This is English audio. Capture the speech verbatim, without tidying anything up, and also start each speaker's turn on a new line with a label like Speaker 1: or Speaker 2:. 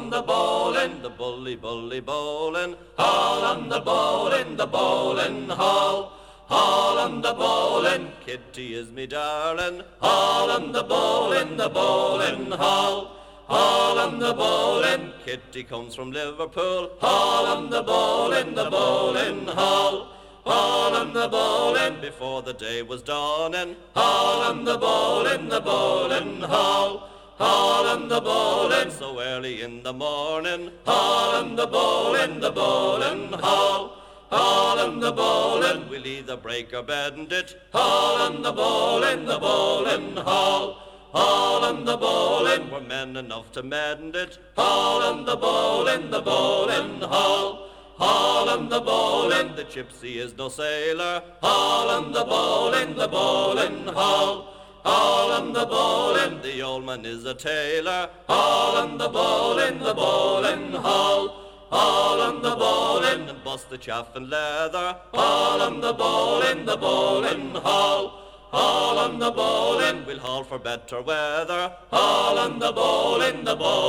Speaker 1: on the bowling, the bully, bully bowling, all on the bowling, the bowling hall. All on the bowling, Kitty is me darling, all on the bowling, the bowling hall. All on the bowling, Kitty comes from Liverpool, all on the bowling, the bowling hall. All on the bowling, before the day was dawning, all on the bowling, the bowling hall. All on the bowling, so early in the morning, all on the bowling, the bowling hall. All on the bowling, we'll either break or bend it, all on the bowling, the bowling hall. All on the bowling, we're men enough to mend it, all on the bowling, the bowling hall. All on the bowling, the gypsy is no sailor, all on the bowling, the bowling hall. All on the bowling, the old man is a tailor, all on the bowling, the bowling hall. All on the bowling, and bust the chaff and leather, all on the bowling, the bowling hall. All on the bowling, we'll haul for better weather, all on the bowling, the bowling